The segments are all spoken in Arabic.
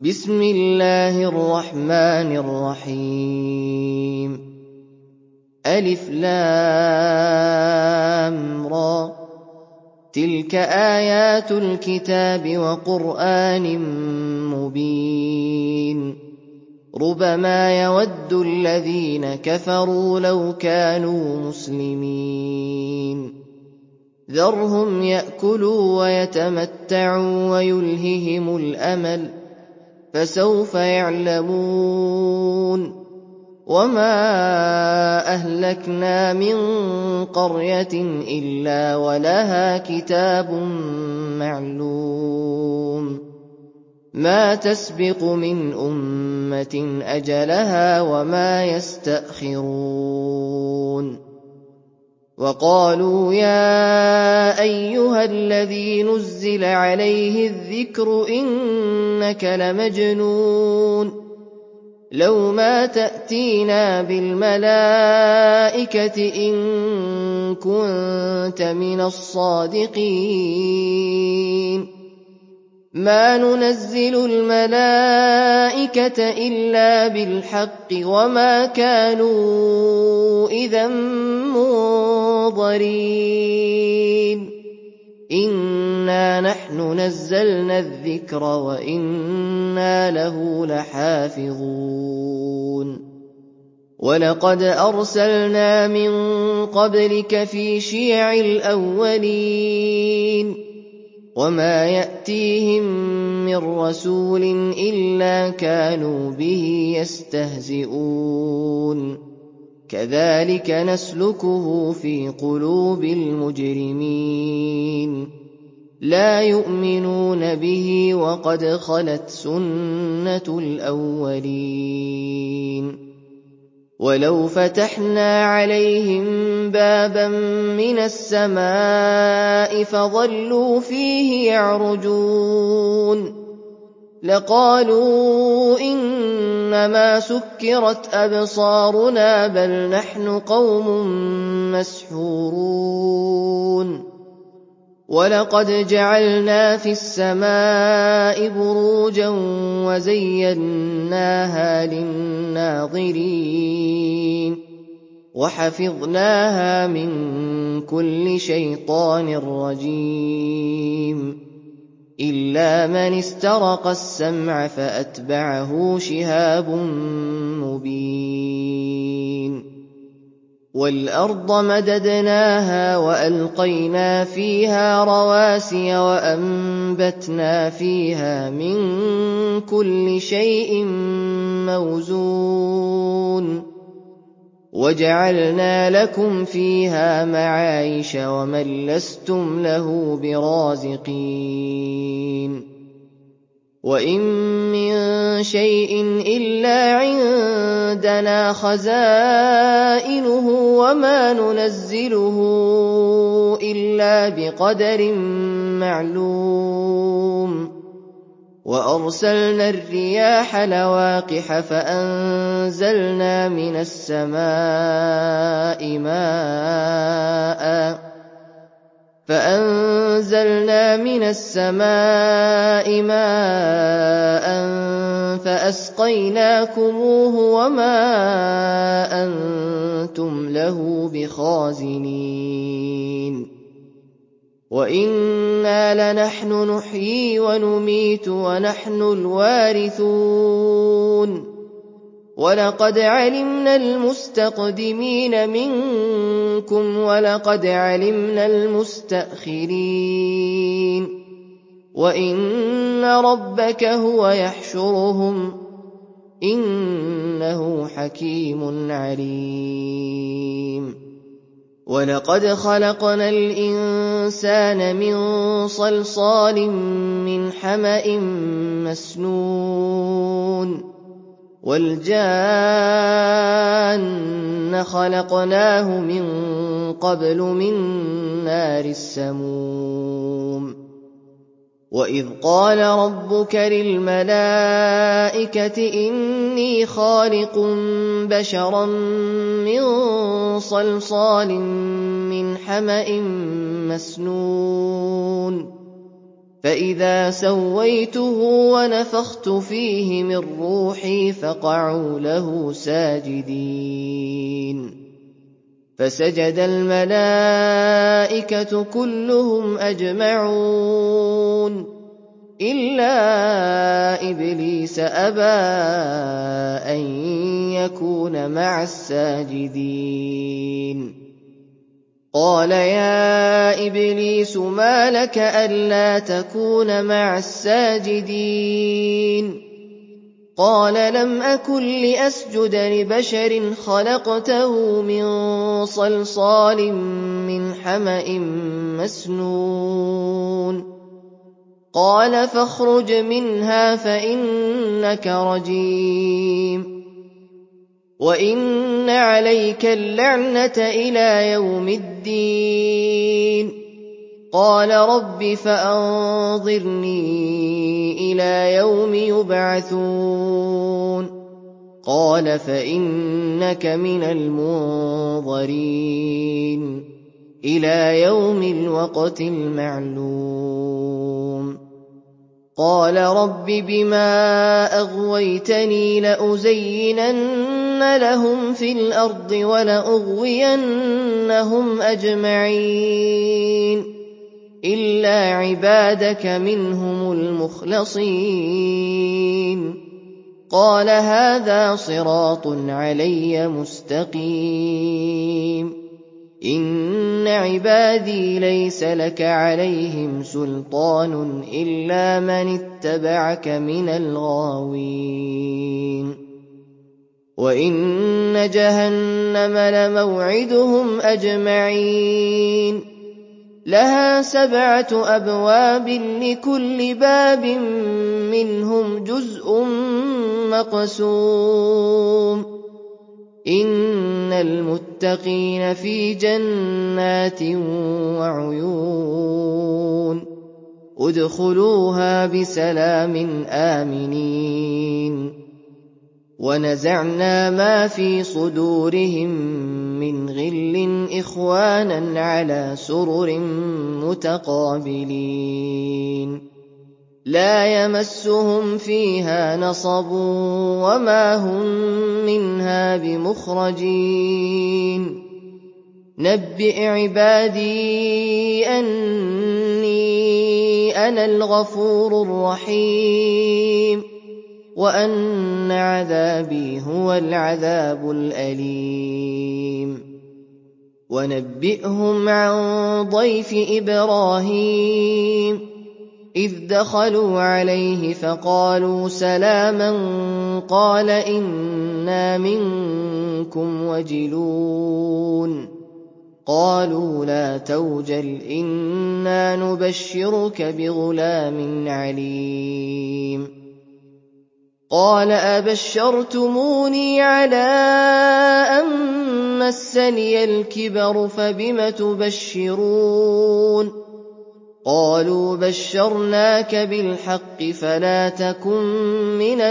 بسم الله الرحمن الرحيم ألف لام را تلك آيات الكتاب وقرآن مبين ربما يود الذين كفروا لو كانوا مسلمين ذرهم يأكلوا ويتمتعوا ويلههم الأمل فسوف يعلمون وما أهلكنا من قرية إلا ولها كتاب معلوم ما تسبق من أمة أجلها وما يستأخرون وقالوا يا أيها الذي نزل عليه الذكر إنك لمجنون لو ما تأتينا بالملائكة إن كنت من الصادقين ما ننزل الملائكة إلا بالحق وما كانوا إذا منظرين إنا نحن نزلنا الذكر وإنا له لحافظون ولقد أرسلنا من قبلك في شيع الأولين وما يأتيهم من رسول إلا كانوا به يستهزئون كذلك نسلكه في قلوب المجرمين لا يؤمنون به وقد خلت سنة الأولين ولو فتحنا عليهم بابا من السماء فظلوا فيه يعرجون لقالوا إنما سكرت أبصارنا بل نحن قوم مسحورون ولقد جعلنا في السماء بروجا وزيناها للناظرين وحفظناها من كل شيطان رجيم إلا من استرق السمع فأتبعه شهاب مبين والأرض مددناها وألقينا فيها رواسي وأنبتنا فيها من كل شيء موزون وجعلنا لكم فيها معايش ومن لستم له برازقين وإن من شيء إلا عندنا خزائنه وما ننزله إلا بقدر معلوم وأرسلنا الرياح لواقح فأنزلنا من السماء ماء فأسقيناكموه وما أنتم له بخازنين وإنا لنحن نحيي ونميت ونحن الوارثون ولقد علمنا المستقدمين منكم ولقد علمنا المستأخرين وإن ربك هو يحشرهم إنه حكيم عليم ولقد خلقنا الإنسان من صلصال من حمأ مسنون والجان خلقناه من قبل من نار السموم وإذ قال ربك للملائكة إني خالق بشرا من صلصال من حمأ مسنون فإذا سويته ونفخت فيه من روحي فقعوا له ساجدين فسجد الملائكة كلهم أجمعون إلا إبليس أبى أن يكون مع الساجدين قال يا إبليس ما لك ألا تكون مع الساجدين قال لم أكن لأسجد لبشر خلقته من صلصال من حمأ مسنون قال فاخرج منها فإنك رجيم وإن عليك اللعنة إلى يوم الدين قال رب فأنظرني إلى يوم يبعثون قال فإنك من المنظرين إلى يوم الوقت المعلوم قال رب بما أغويتني لأزينن لهم في الأرض ولأغوينهم أجمعين إلا عبادك منهم المخلصين قال هذا صراط علي مستقيم إن عبادي ليس لك عليهم سلطان إلا من اتبعك من الغاوين وإن جهنم لموعدهم أجمعين لها 7 أبواب لكل باب منهم جزء مقسوم إن المتقين في جنات وعيون ادخلوها بسلام آمنين ونزعنا ما في صدورهم من غل إخوانا على سرر متقابلين لا يمسهم فيها نصب وما هم منها بمخرجين نبئ عبادي أني أنا الغفور الرحيم وأن عذابي هو العذاب الأليم ونبئهم عن ضيف إبراهيم إذ دخلوا عليه فقالوا سلاما قال إنا منكم وجلون قالوا لا توجل إنا نبشرك بغلام عليم قال أبشرتموني على أن مسني الكبر فبم تبشرون قالوا بشرناك بالحق فلا تكن من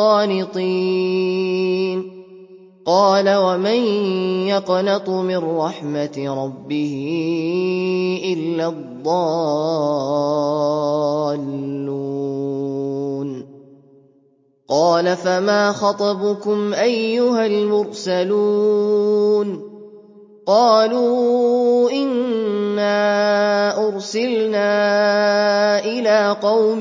القانطين قال ومن يقنط من رحمة ربه إلا الضالون قال فما خطبكم أيها المرسلون قالوا إنا أرسلنا إلى قوم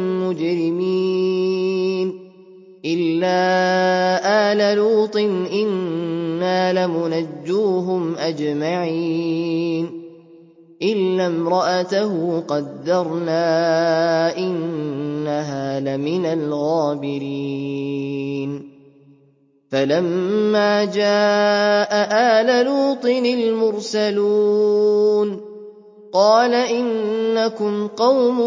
مجرمين إلا آل لوط إنا لمنجوهم أجمعين إلا امرأته قدرنا إنها لمن الغابرين فلما جاء آل لوط المرسلون قال إنكم قوم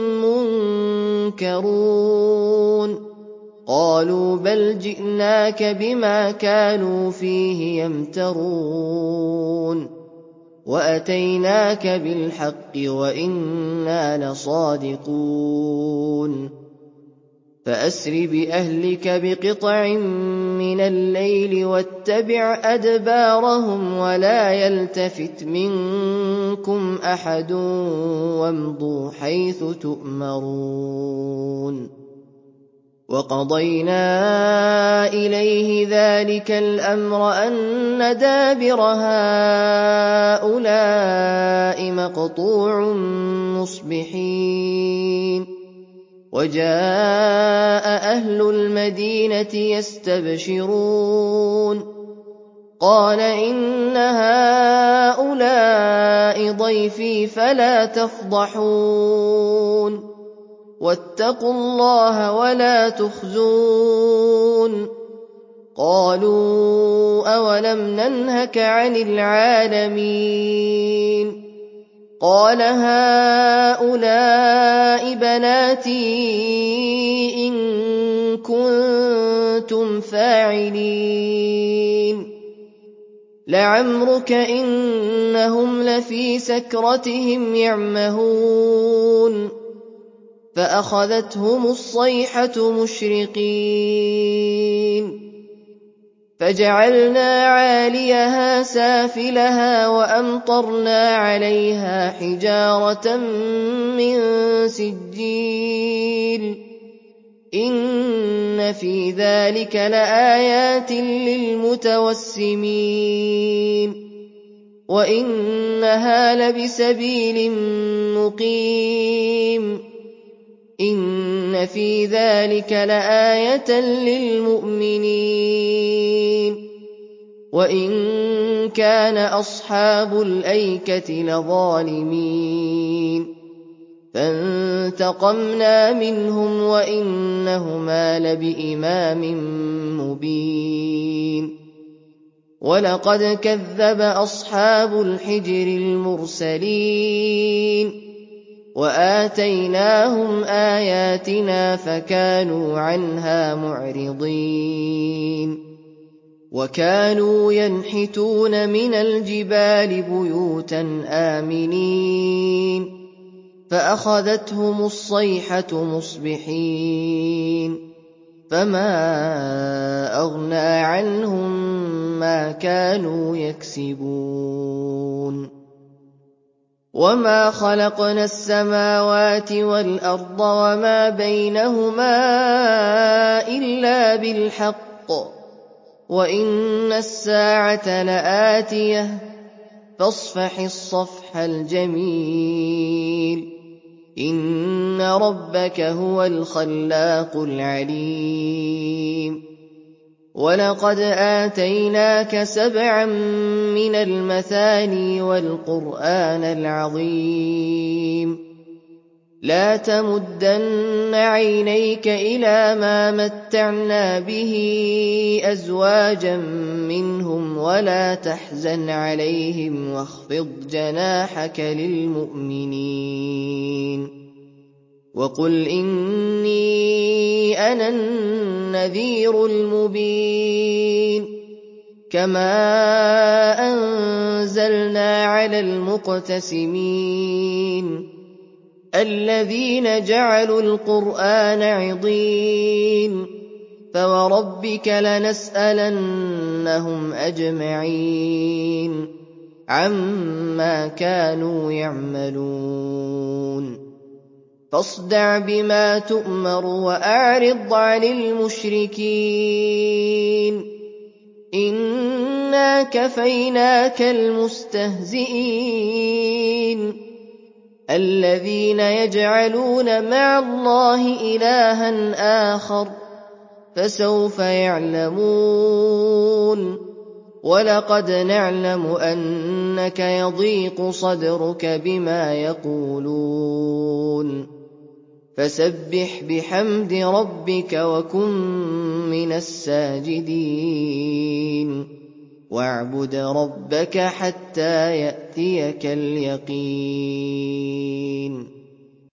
منكرون قالوا بل جئناك بما كانوا فيه يمترون وأتيناك بالحق وإنا لصادقون فأسر بأهلك بقطع من الليل واتبع أدبارهم ولا يلتفت منكم أحد وامضوا حيث تؤمرون وقضينا إليه ذلك الأمر أن دابر هؤلاء مقطوع مصبحين وجاء أهل المدينة يستبشرون قال إن هؤلاء ضيفي فلا تفضحون واتقوا الله ولا تخزون قالوا أولم ننهك عن العالمين قال هؤلاء بناتي إن كنتم فاعلين لعمرك إنهم لفي سكرتهم يعمهون فأخذتهم الصيحة مشرقين فجعلنا عاليها سافلها وأمطرنا عليها حجارة من سجيل إن في ذلك لآيات للمتوسمين وإنها لبسبيل مقيم إن في ذلك لآية للمؤمنين وإن كان أصحاب الأيكة لظالمين فانتقمنا منهم وإنهما لبإمام مبين ولقد كذب أصحاب الحجر المرسلين وآتيناهم آياتنا فكانوا عنها معرضين وكانوا ينحتون من الجبال بيوتا آمنين فأخذتهم الصيحة مصبحين فما أغنى عنهم ما كانوا يكسبون وما خلقنا السماوات والأرض وما بينهما إلا بالحق وإن الساعة لآتية فاصفح الصفح الجميل إن ربك هو الخلاق العليم ولقد آتيناك 7 من المثاني والقرآن العظيم لا تمدن عينيك إلى ما متعنا به أزواجا منهم ولا تحزن عليهم واخفض جناحك للمؤمنين وقل إني أنا النذير المبين كما أنزلنا على المقتسمين الذين جعلوا القرآن عضين فوربك لنسألنهم أجمعين عما كانوا يعملون فاصدع بما تؤمر وأعرض عن المشركين إنا كفيناك المستهزئين الذين يجعلون مع الله إلها آخر فسوف يعلمون ولقد نعلم أنك يضيق صدرك بما يقولون فسبح بحمد ربك وكن من الساجدين واعبد ربك حتى يأتيك اليقين